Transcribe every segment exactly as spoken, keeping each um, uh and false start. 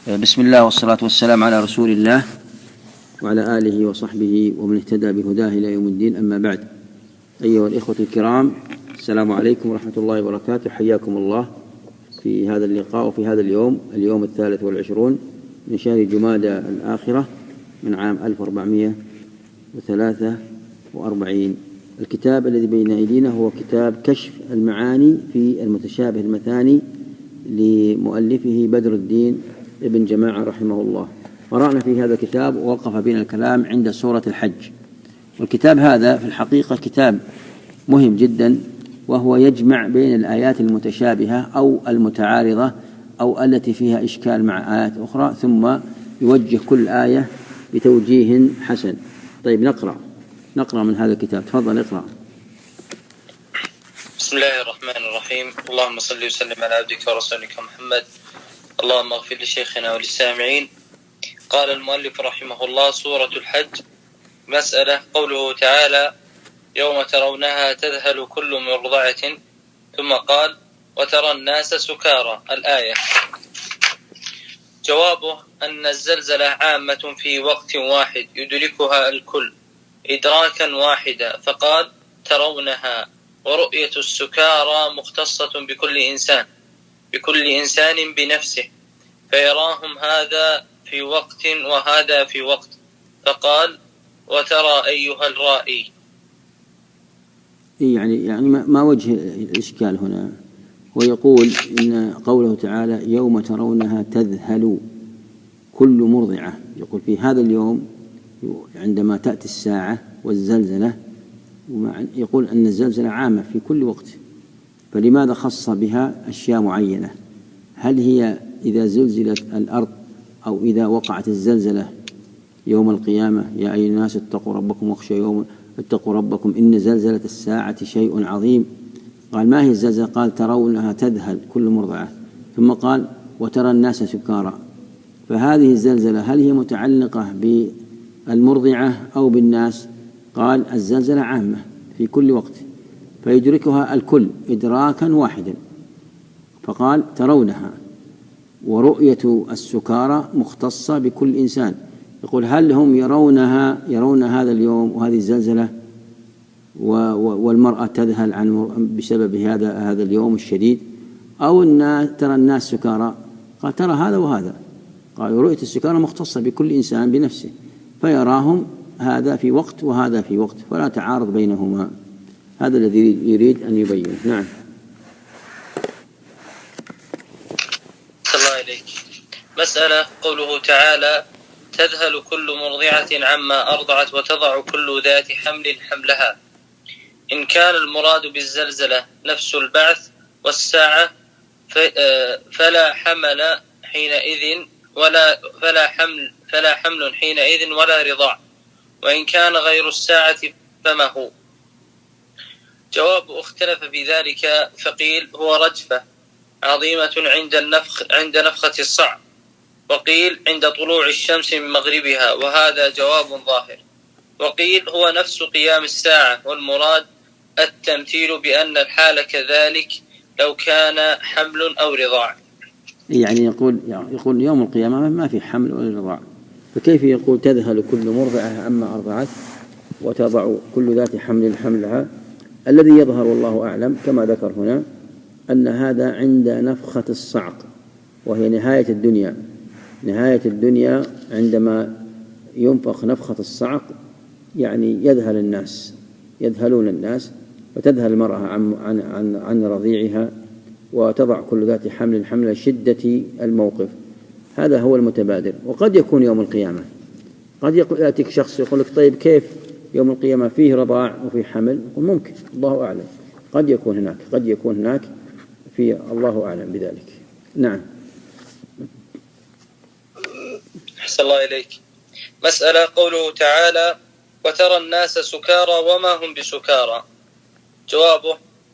بسم الله والصلاة والسلام على رسول الله وعلى آله وصحبه ومن اهتدى بهداه إلى يوم الدين. أما بعد، أيها الإخوة الكرام، السلام عليكم ورحمة الله وبركاته. حياكم الله في هذا اللقاء وفي هذا اليوم اليوم الثالث والعشرون من شهر جمادى الآخرة من عام ألف وأربعمائة وثلاثة وأربعين. الكتاب الذي بين أيدينا هو كتاب كشف المعاني في المتشابه المثاني لمؤلفه بدر الدين ابن جماعة رحمه الله. قرأنا في هذا الكتاب ووقف بنا الكلام عند سورة الحج. والكتاب هذا في الحقيقة كتاب مهم جدا، وهو يجمع بين الآيات المتشابهة أو المتعارضة أو التي فيها إشكال مع آيات أخرى، ثم يوجه كل آية بتوجيه حسن. طيب، نقرأ نقرأ من هذا الكتاب. تفضل اقرأ. بسم الله الرحمن الرحيم. اللهم صل وسلم على عبدك ورسولك محمد. اللهم اغفر لشيخنا وللسامعين. قال المؤلف رحمه الله: سورة الحج. مسألة: قوله تعالى: يوم ترونها تذهل كل مرضعة، ثم قال: وترى الناس سكارى. الآية. جوابه أن الزلزلة عامة في وقت واحد يدركها الكل إدراكا واحدا، فقال: ترونها. ورؤية السكارى مختصة بكل إنسان بكل إنسان بنفسه، فيراهم هذا في وقت وهذا في وقت، فقال: وترى أيها الرائي. يعني يعني ما وجه الإشكال هنا؟ ويقول إن قوله تعالى: يوم ترونها تذهل كل مرضعة، يقول في هذا اليوم عندما تأتي الساعة والزلزلة، يقول أن الزلزلة عامة في كل وقت، فلماذا خص بها أشياء معينة؟ هل هي إذا زلزلت الأرض أو إذا وقعت الزلزلة يوم القيامة؟ يا أيها الناس اتقوا ربكم واخشوا يوم اتقوا ربكم إن زلزلة الساعة شيء عظيم. قال: ما هي الزلزلة؟ قال: ترونها تذهل كل مرضعة، ثم قال: وترى الناس سكارى. فهذه الزلزلة هل هي متعلقة بالمرضعة أو بالناس؟ قال: الزلزلة عامة في كل وقت فيدركها الكل إدراكا واحدا، فقال: ترونها. ورؤية السكارى مختصة بكل إنسان. يقول: هل هم يرونها يرون هذا اليوم وهذه الزلزلة والمرأة تذهل عن بسبب هذا هذا اليوم الشديد، أو الناس ترى الناس سكارى؟ قال: ترى هذا وهذا. قال: رؤية السكارى مختصة بكل إنسان بنفسه، فيراهم هذا في وقت وهذا في وقت، فلا تعارض بينهما. هذا الذي يريد أن يبين. نعم. صلى الله عليك. مسألة: قوله تعالى: تذهل كل مرضعة عما أرضعت وتضع كل ذات حمل حملها. إن كان المراد بالزلزلة نفس البعث والساعة فلا حمل حينئذ ولا فلا حمل فلا حمل حينئذ ولا رضاع، وإن كان غير الساعة فما هو؟ جواب: اختلف في ذلك، فقيل هو رجفة عظيمة عند النفخ عند نفخة الصعق، وقيل عند طلوع الشمس من مغربها، وهذا جواب ظاهر. وقيل هو نفس قيام الساعة، والمراد التمثيل بأن الحال كذلك لو كان حمل أو رضاع. يعني يقول يقول يوم القيامة ما في حمل ولا رضاع، فكيف يقول تذهل كل مرضعة عما أرضعت وتضع كل ذات حمل حملها؟ الذي يظهر والله أعلم كما ذكر هنا أن هذا عند نفخة الصعق، وهي نهاية الدنيا. نهاية الدنيا عندما ينفخ نفخة الصعق، يعني يذهل الناس يذهلون الناس، فتذهل المرأة عن, عن, عن, عن رضيعها وتضع كل ذات حمل حمل شدة الموقف. هذا هو المتبادر. وقد يكون يوم القيامة، قد يأتيك شخص يقول لك: طيب كيف يوم القيامة فيه رضاع وفيه حمل؟ ممكن، الله أعلم، قد يكون هناك قد يكون هناك في الله أعلم بذلك. نعم. أحسن الله إليك. مسألة: قوله تعالى: وترى الناس سكارى وما هم بسكارى. جوابه: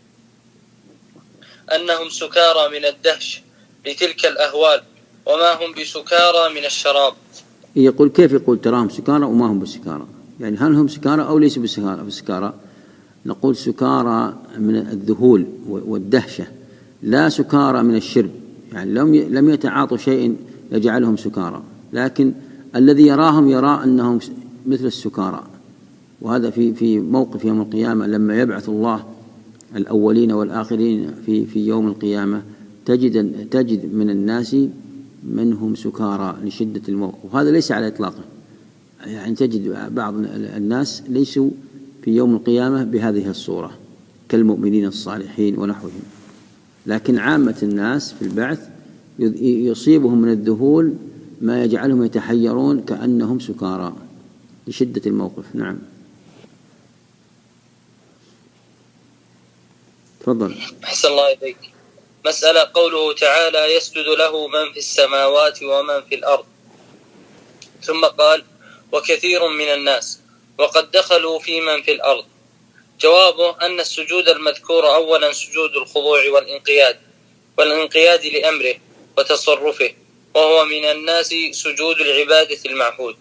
أنهم سكارى من الدهش لتلك الأهوال، وما هم بسكارى من الشراب. يقول: كيف يقول تراهم سكارى وما هم بسكارى؟ يعني هل هم سكارى أو ليسوا بسكارى؟ نقول سكارى من الذهول والدهشة، لا سكارى من الشرب. يعني لم لم يتعاطوا شيء يجعلهم سكارى، لكن الذي يراهم يرى أنهم مثل السكارى. وهذا في في موقف يوم القيامة لما يبعث الله الأولين والآخرين في في يوم القيامة، تجد تجد من الناس منهم سكارى لشدة الموقف، وهذا ليس على إطلاقه. يعني تجد بعض الناس ليسوا في يوم القيامة بهذه الصورة كالمؤمنين الصالحين ونحوهم، لكن عامة الناس في البعث يصيبهم من الذهول ما يجعلهم يتحيرون كأنهم سكارى لشدة الموقف. نعم، تفضل. أحسن الله إليك. مسألة قوله تعالى يسجد له من في السماوات ومن في الأرض، ثم قال وكثير من الناس، وقد دخلوا في من في الأرض. جوابه أن السجود المذكور أولا سجود الخضوع والانقياد والانقياد لأمره وتصرفه، وهو من الناس سجود العبادة المعهود.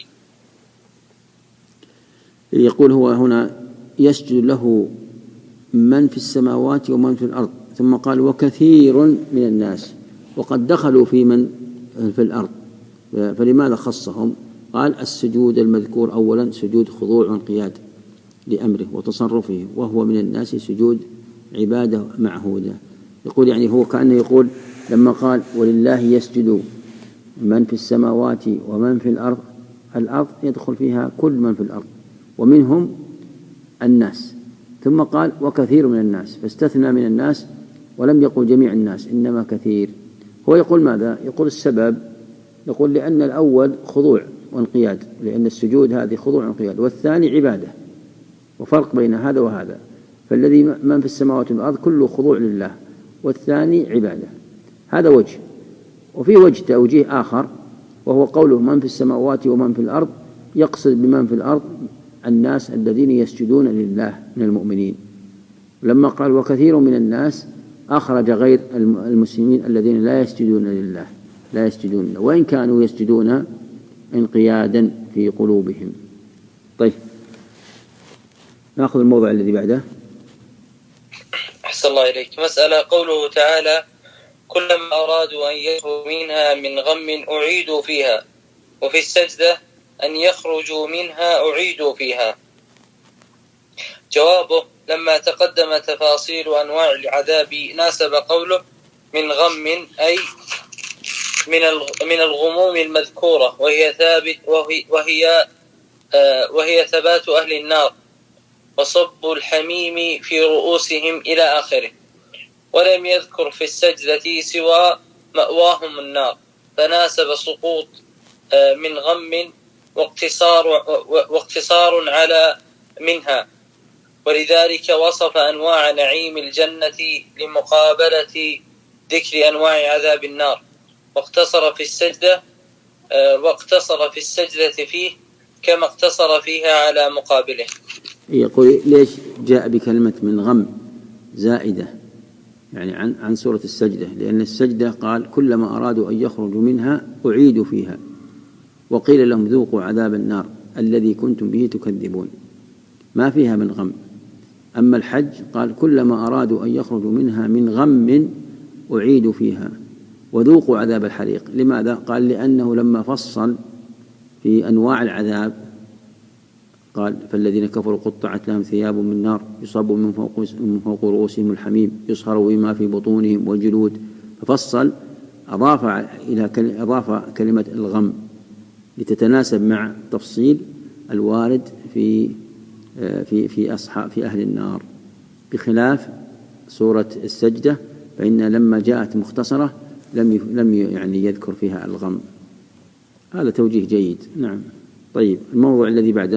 يقول هو هنا يسجد له من في السماوات ومن في الأرض، ثم قال وكثير من الناس، وقد دخلوا في من في الأرض، فلماذا خصهم؟ قال السجود المذكور أولا سجود خضوع وانقياد لأمره وتصرفه، وهو من الناس سجود عبادة معهودة. يقول يعني هو كأنه يقول لما قال ولله يسجد من في السماوات ومن في الأرض، الأرض يدخل فيها كل من في الأرض ومنهم الناس، ثم قال وكثير من الناس، فاستثنى من الناس ولم يقل جميع الناس إنما كثير. هو يقول ماذا؟ يقول السبب، يقول لأن الأول خضوع وانقياد، لأن السجود هذه خضوع وانقياد، والثاني عبادة، وفرق بين هذا وهذا. فالذي من في السماوات والأرض كله خضوع لله، والثاني عبادة. هذا وجه. وفي وجه توجيه آخر، وهو قوله من في السماوات ومن في الأرض، يقصد بمن في الأرض الناس الذين يسجدون لله من المؤمنين. لما قال وكثير من الناس أخرج غير المسلمين الذين لا يسجدون لله، لا يسجدون له، وإن كانوا يسجدون انقيادا في قلوبهم. طيب، نأخذ الموضوع الذي بعده. أحسن الله إليك. مسألة قوله تعالى كلما أرادوا أن يخرجوا منها من غم أعيدوا فيها، وفي السجدة أن يخرجوا منها أعيدوا فيها. جوابه لما تقدم تفاصيل أنواع العذاب ناسب قوله من غم أي من الغموم المذكورة، وهي ثابت وهي وهي, آه وهي ثبات أهل النار وصب الحميم في رؤوسهم إلى آخره. ولم يذكر في السجدة سوى مأواهم النار، فناسب سقوط آه من غم واقتصار, واقتصار على منها، ولذلك وصف أنواع نعيم الجنة لمقابلة ذكر أنواع عذاب النار، واقتصر في السجدة واقتصر في السجدة فيه كما اقتصر فيها على مقابله. يقول ليش جاء بكلمة من غم زائدة يعني عن عن سورة السجدة؟ لأن السجدة قال كلما أرادوا أن يخرجوا منها أعيدوا فيها، وقيل لهم ذوقوا عذاب النار الذي كنتم به تكذبون، ما فيها من غم. أما الحج قال كلما أرادوا أن يخرجوا منها من غم أعيدوا فيها وذوقوا عذاب الحريق. لماذا؟ قال لأنه لما فصل في أنواع العذاب قال فالذين كفروا قطعت لهم ثياب من نار يصب من فوق, من فوق رؤوسهم الحميم يصهر بما في بطونهم والجلود، ففصل أضاف إلى أضاف كلمة الغم لتتناسب مع تفصيل الوارد في في في أصحاب في أهل النار، بخلاف سورة السجدة فإن لما جاءت مختصرة لم لم يعني يذكر فيها الغم. هذا توجيه جيد. نعم. طيب، الموضوع الذي بعده.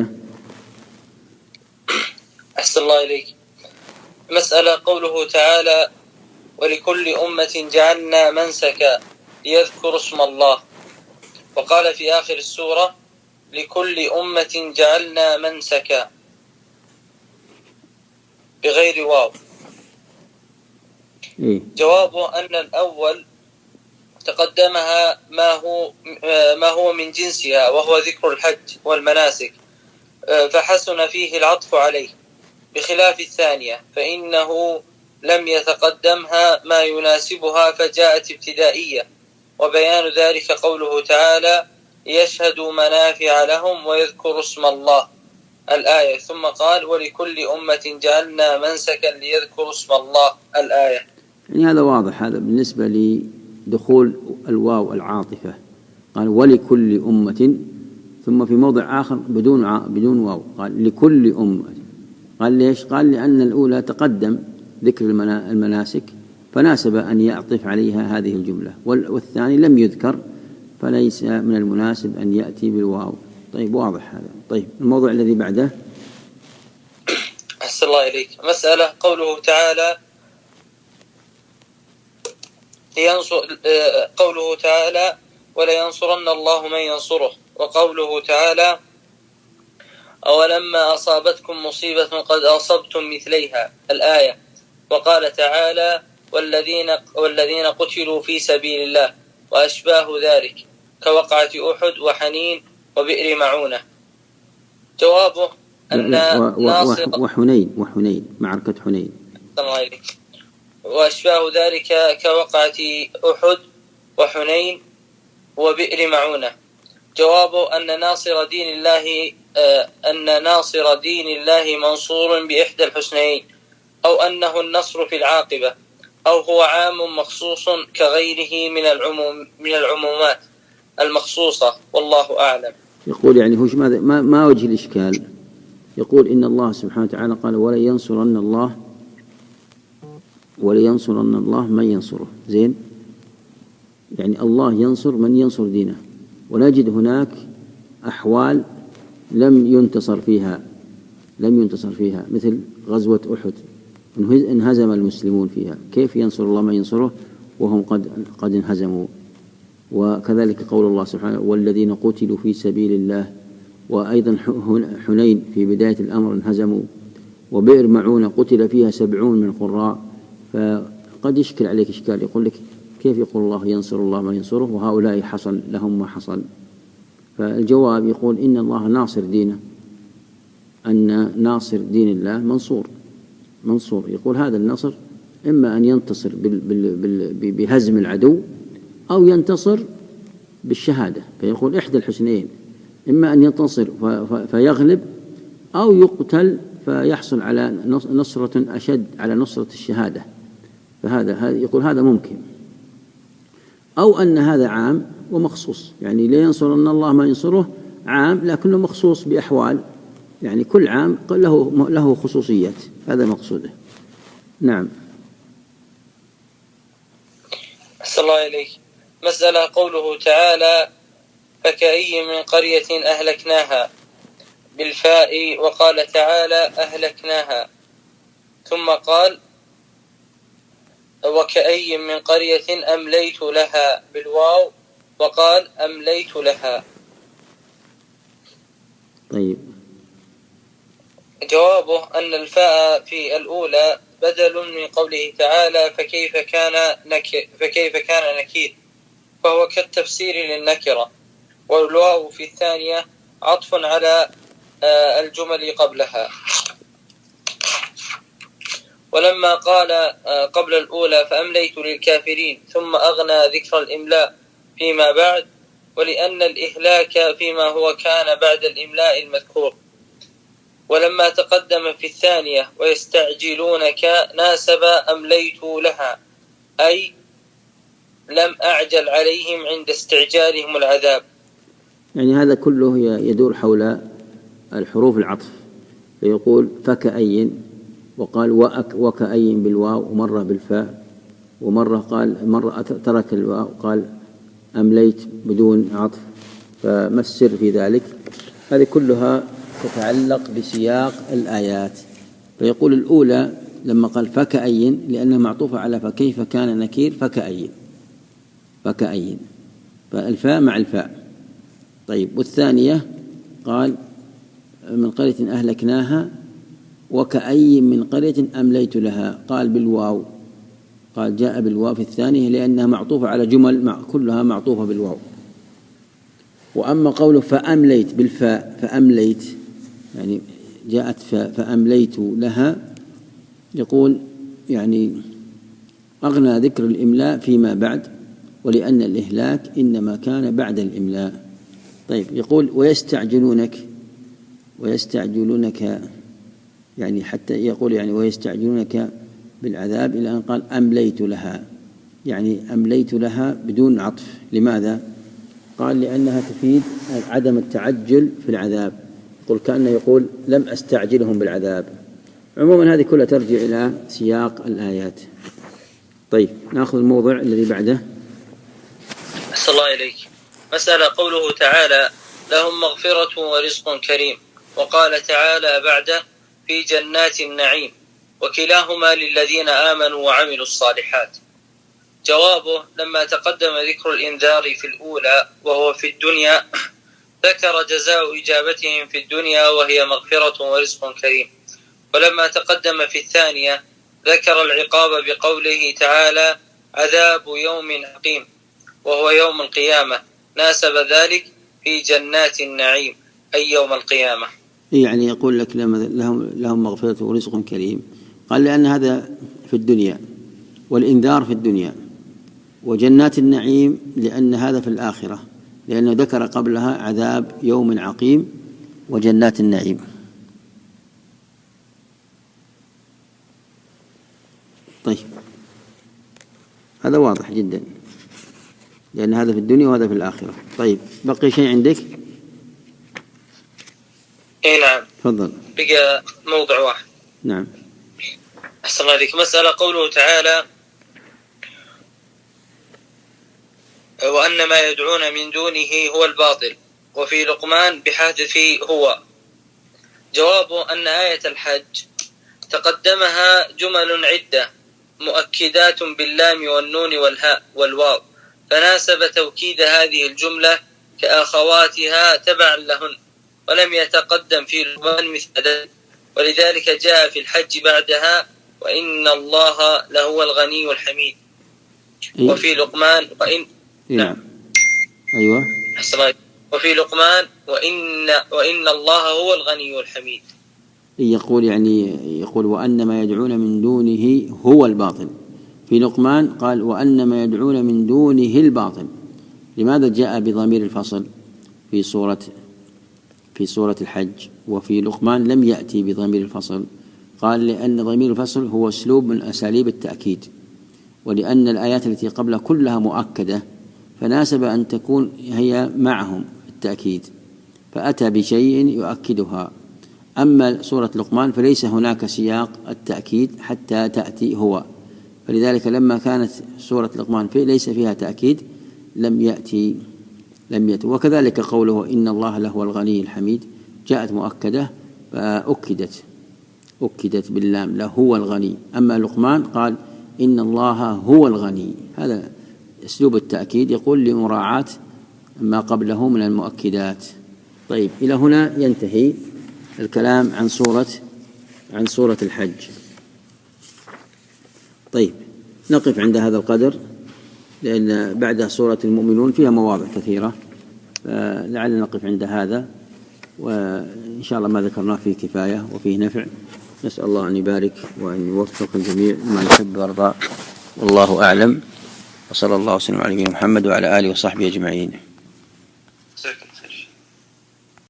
أحسن الله إليك. مسألة قوله تعالى ولكل أمة جعلنا منسكا ليذكروا اسم الله، وقال في آخر السورة لكل أمة جعلنا منسكا بغير واو. إيه؟ جوابه أن الأول تقدمها ما هو ما هو من جنسها وهو ذكر الحج والمناسك، فحسن فيه العطف عليه، بخلاف الثانية فإنه لم يتقدمها ما يناسبها فجاءت ابتدائية، وبيان ذلك قوله تعالى ليشهدوا منافع لهم ويذكروا اسم الله الآية، ثم قال ولكل أمة جعلنا منسكا ليذكروا اسم الله الآية. يعني هذا واضح، هذا بالنسبة لدخول الواو العاطفة، قال ولكل أمة، ثم في موضع آخر بدون بدون واو قال لكل أمة. قال ليش؟ قال لأن الأولى تقدم ذكر المناسك فناسب أن يعطف عليها هذه الجملة، والثاني لم يذكر فليس من المناسب أن يأتي بالواو. طيب واضح هذا. طيب الموضوع الذي بعده. أحسن الله إليك. مسألة قوله تعالى ينصر، قوله تعالى ولا ينصرن الله من ينصره، وقوله تعالى أولما أصابتكم مصيبة قد أصبتم مثليها الآية، وقال تعالى والذين, والذين قتلوا في سبيل الله وأشباه ذلك كوقعة أحد وحنين وبئر معونة. جوابه أن ناصر وحنين وحنين معركة حنين وأشباه ذلك كوقعة أحد وحنين وبئر معونة. جوابه أن ناصر دين الله أن ناصر دين الله منصور بإحدى الحسنيين، أو أنه النصر في العاقبة، أو هو عام مخصوص كغيره من العموم من العمومات المخصوصة، والله أعلم. يقول يعني هوش ماذا ما, ما وجه الإشكال؟ يقول إن الله سبحانه وتعالى قال ولا ينصرن الله ولا ينصرن الله من ينصره. زين، يعني الله ينصر من ينصر دينه، ونجد هناك أحوال لم ينتصر فيها لم ينتصر فيها مثل غزوة أحد انهزم المسلمون فيها، كيف ينصر الله من ينصره وهم قد قد انهزموا؟ وكذلك قول الله سبحانه والذين قتلوا في سبيل الله، وأيضا حنين في بداية الأمر انهزموا، وبئر معونة قتل فيها سبعون من القراء. فقد يشكل عليك إشكال، يقول لك كيف يقول الله ينصر الله من ينصره وهؤلاء حصل لهم ما حصل؟ فالجواب يقول إن الله ناصر دينه، أن ناصر دين الله منصور منصور يقول هذا النصر إما أن ينتصر بهزم العدو أو ينتصر بالشهادة، فيقول إحدى الحسنين، إما أن ينتصر فيغلب أو يقتل فيحصل على نصرة أشد على نصرة الشهادة. فهذا يقول هذا ممكن، أو أن هذا عام ومخصوص، يعني لا ينصرن الله ما ينصره عام لكنه مخصوص بأحوال، يعني كل عام له له خصوصيات، هذا مقصوده. نعم. أحسن الله إليك. مسألة قوله تعالى فكأي من قرية أهلكناها بالفاء، وقال تعالى أهلكناها، ثم قال وكأي من قرية أمليت لها بالواو، وقال أمليت لها. طيب جوابه أن الفاء في الأولى بدل من قوله تعالى فكيف كان نكر فكيف كان نكير، فهو كالتفسير للنكرة، والواو في الثانية عطف على الجمل قبلها. ولما قال قبل الأولى فأمليت للكافرين ثم أغنى ذكر الإملاء فيما بعد، ولأن الإهلاك فيما هو كان بعد الإملاء المذكور. ولما تقدم في الثانية ويستعجلونك ناسب أمليت لها، أي لم أعجل عليهم عند استعجالهم العذاب. يعني هذا كله يدور حول الحروف العطف، فيقول فكأي، وقال وكأي بالواو، ومرة بالفاء، ومرة قال مرة ترك الواو قال أمليت بدون عطف. فما السر في ذلك؟ هذه كلها تتعلق بسياق الآيات. فيقول الأولى لما قال فكأي لأنها معطوفة على فكيف كان نكير، فكأي فكأي فالفاء مع الفاء. طيب والثانية قال من قرية أهلكناها وكأي من قرية أمليت لها، قال بالواو، قال جاء بالواو في الثانية لأنها معطوفة على جمل مع كلها معطوفة بالواو. وأما قوله فأمليت بالفاء، فأمليت يعني جاءت فأمليت لها، يقول يعني أغنى ذكر الإملاء فيما بعد، ولأن الإهلاك إنما كان بعد الإملاء. طيب، يقول ويستعجلونك ويستعجلونك يعني حتى يقول يعني ويستعجلونك بالعذاب إلى أن قال أمليت لها، يعني أمليت لها بدون عطف. لماذا؟ قال لأنها تفيد عدم التعجل في العذاب، يقول كأنه يقول لم أستعجلهم بالعذاب. عموما هذه كلها ترجع إلى سياق الآيات. طيب، نأخذ الموضوع الذي بعده. أحسن الله إليك. مسألة قوله تعالى لهم مغفرة ورزق كريم، وقال تعالى بعده في جنات النعيم، وكلاهما للذين آمنوا وعملوا الصالحات. جوابه لما تقدم ذكر الإنذار في الأولى وهو في الدنيا ذكر جزاء إجابتهم في الدنيا وهي مغفرة ورزق كريم، ولما تقدم في الثانية ذكر العقاب بقوله تعالى عذاب يوم عقيم وهو يوم القيامة، ناسب ذلك في جنات النعيم أي يوم القيامة. يعني يقول لك لهم لهم مغفرة ورزق كريم، قال لأن هذا في الدنيا، والإنذار في الدنيا، وجنات النعيم لأن هذا في الآخرة، لأنه ذكر قبلها عذاب يوم عقيم وجنات النعيم. طيب، هذا واضح جدا، لأن هذا في الدنيا وهذا في الآخرة. طيب، بقي شيء عندك؟ إيه نعم، تفضل. بقى موضوع واحد. نعم. أحسن الله عليك. مسألة قوله تعالى وأن ما يدعون من دونه هو الباطل، وفي لقمان بحذف هو. جوابه أن آية الحج تقدمها جمل عدة مؤكدات باللام والنون والهاء والواو، فناسب توكيد هذه الجملة كأخواتها تبعا لهن، ولم يتقدم في لقمان مثل ذلك، ولذلك جاء في الحج بعدها وإن الله لهو الغني الحميد. إيه؟ وفي لقمان وإن إيه؟ نعم. أيوة. وفي لقمان وإن وإن الله هو الغني الحميد. يقول يعني يقول وأن ما يدعون من دونه هو الباطل. في لقمان قال وأن ما يدعون من دونه الباطل. لماذا جاء بضمير الفصل في سورة في سورة الحج، وفي لقمان لم يأتي بضمير الفصل؟ قال لأن ضمير الفصل هو أسلوب من أساليب التأكيد، ولأن الآيات التي قبلها كلها مؤكدة، فناسب أن تكون هي معهم التأكيد، فأتى بشيء يؤكدها. أما سورة لقمان فليس هناك سياق التأكيد حتى تأتي هو، فلذلك لما كانت سورة لقمان في ليس فيها تأكيد لم يأتي لم يأتي وكذلك قوله إن الله لهو الغني الحميد جاءت مؤكدة فأكدت أكدت باللام لهو الغني. أما لقمان قال إن الله هو الغني، هذا أسلوب التأكيد يقول لمراعاة ما قبله من المؤكدات. طيب، إلى هنا ينتهي الكلام عن سورة عن سورة الحج. طيب، نقف عند هذا القدر، لأن بعد سورة المؤمنون فيها مواضع كثيرة، فلعلنا نقف عند هذا، وإن شاء الله ما ذكرناه فيه كفاية وفيه نفع. نسأل الله أن يبارك وأن يوفق الجميع لما يحب ويرضى، والله أعلم، وصلى الله وسلم على نبينا محمد وعلى آله وصحبه أجمعين.